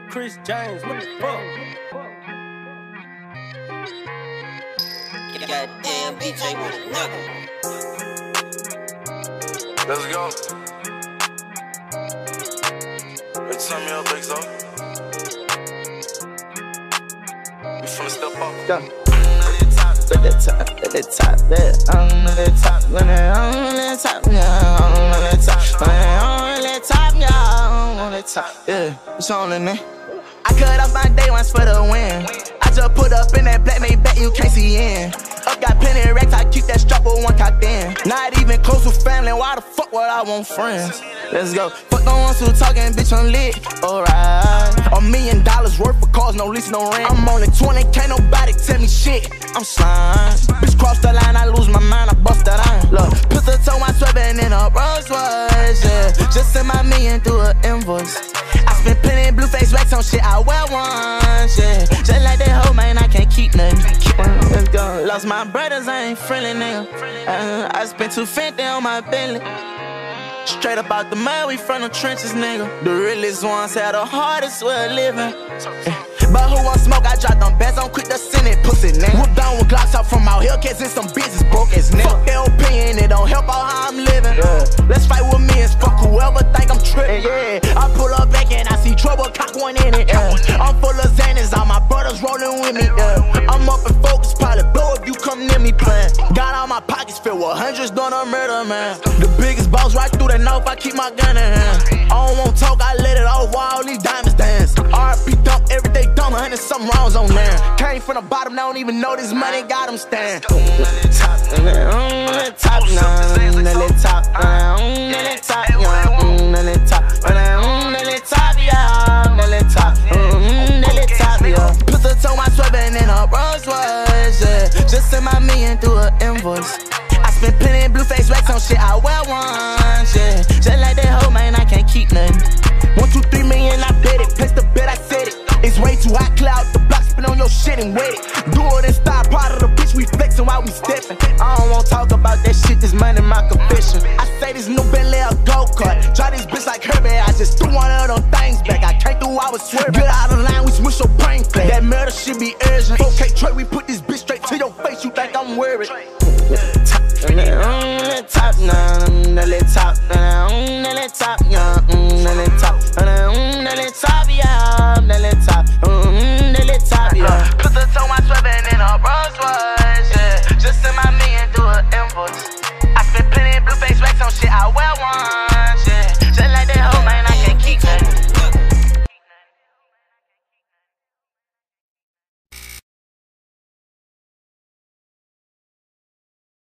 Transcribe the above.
Chris James, what the fuck? Goddamn DJ with another. Let's go. Hey, turn me up, big so. We finna step up. Go. Let that top, let that top, let that top, let that top, yeah, let that top, let that top, yeah, let that top, yeah. It's on in there. I cut off my day ones for the win. I just put up in that black made back you can't see in. Up got plenty of racks, I keep that strap with one cocked in. Not even close with family, why the fuck would I want friends? Let's go. Fuck the ones who talking, bitch, I'm lit. Alright. $1 million worth of cars, no lease, no rent. I'm only 20, can't nobody tell me shit. I'm slime. Bitch, cross the line, I lose my mind, I bust that iron. Look, pistol toe, I'm swerving in a Rolls Royce, yeah. Just send my million through an invoice. I spent plenty blue face racks on shit I wear once, yeah. Just like that hoe, man, I can't keep nothing. Let's go. Lost my brothers, I ain't friendly, nigga. I spent $250 on my Bentley. Straight up out the mud, we from the trenches, nigga. The realest ones had the hardest way of living. But who want smoke? I dropped them bands, I'm quick to send it, pussy, nigga. Whoop down with Glocks out from out Hellcats and some business broke ass nigga. Fuck their opinion, it don't help out how I'm living. Let's fight with me and fuck whoever think I'm tripping. Yeah, I pull up back and I see trouble, cock one in it. I'm full of Xanax, all my brothers rolling with me. I'm up and focused, probably blow if you come near me playing. Got all my pockets filled with hundreds doing a murder, man. The biggest boss right through the north, I keep my gun in hand. I don't want talk, I let it off while all these diamonds dance. RP dump every day, dump 100 something wrongs on there. Came from the bottom, I don't even know this money got them stand. Top, top, let it top, let it top, let it top, let it top, yeah, let it top, yeah. Pistol toe, my swerving in a Rolls Royce, yeah. Just send my million through an invoice. I spent plenty blue face racks on shit I wear once, yeah. Just like that hoe, man, I can't keep nothing. 1, 2, 3 million, I bet it. Place the bet, I said it. It's way too hot, cloud the block, spin on your shit and wet it. Do it in style, part of the bitch, we flexing while we stepping. I don't wanna talk about that shit, this money my confession. I say this new Bentley a go-kart. Try this bitch like Herbie, I just threw one of them things back. I came through, I was swerving. Get out of line, we switch your brain flat. That murder shit be urgent. 4K Trey, we put this bitch straight to your face, you think I'm worried. Top, top, top, top,